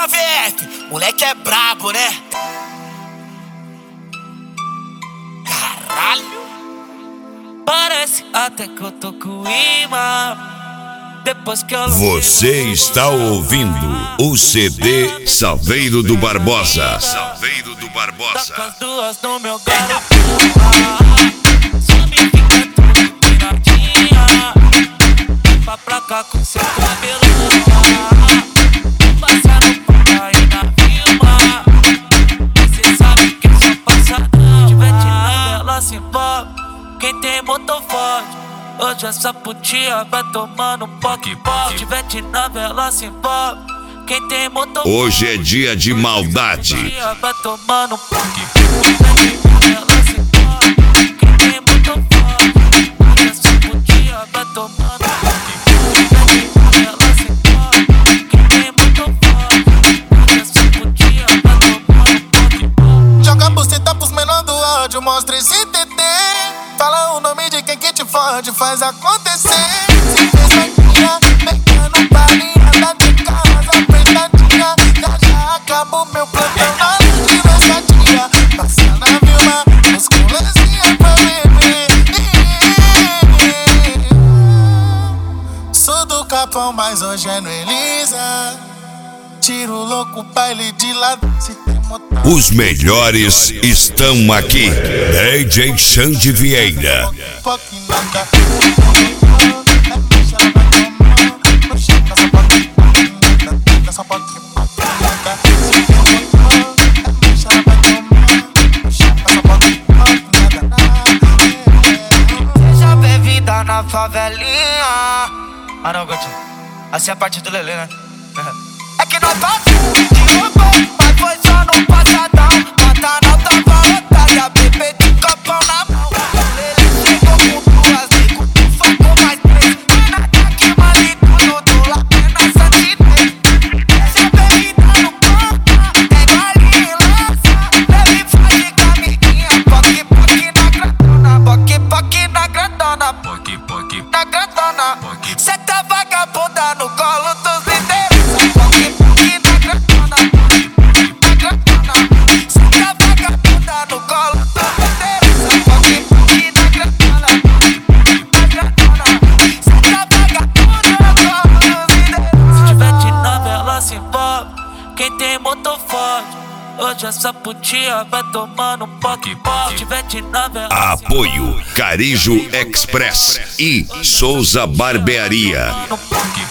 JVF, moleque é brabo, né? Caralho. Parece até que eu tô com imã. Depois que eu... Você está ouvindo o CD Salveiro do Barbosa. Salveiro do Barbosa. Tá com as duas no meu garoto. Só me fica tudo piradinha. Pra cá com seu cabelo. Passando por aí na vila. Cê sabe que é só passadão. Tiver de nada, ela se envolve. Quem tem motor forte. Hoje essa putinha vai tomando um poque-poque. Tiver de nave, ela se envolve. Quem tem motor forte. Hoje é dia de maldade. Vai tomando um poque-poque. Ela se envolve. Quem tem motor forte. Hoje essa putinha vai tomando um poque-poque. Ela se envolve. Quem tem motor forte. Hoje essa putinha vai tomando um poque-poque. Joga a buceta pros menor do áudio, mostra esse TT. Fala o nome de quem que te fode, faz acontecer. Se fez vaquinha, pegando balinha, tá de casa apertadinha. Já acabou meu plantão na hora de versadinha. Passa na Vilma, os colezinhas pra beber. Sou do Capão, mas hoje é no Elisa. Tiro louco, baile de lado. Se tem motor, Os melhores estão aqui. DJ Xande Vieira. Seja bem-vinda na favelinha. Ah não, Gatinho. Assim é a parte do Lelê, né? É que nós passamos de roubou, mas foi só no passadão. Pantanal tava lotado e a bebê de copão na mão. O Lelê chegou com duas, nego, tu facou mais três. Foi na caque, maluco, tudo lá na Santinês. Seja bem-vinda no ponta, tem balinha e lança. Leve faz com a amiguinha, poque-poque na grandona. Poque-poque na grandona, poque-poque na grandona. Cê tá vagabunda no colo dos líderes. Quem tem motor forte, hoje essa putinha vai tomando um poque-poque. Tiver de nave, ela se Apoio Carijo Express e Souza Barbearia. envolve no poque-poque.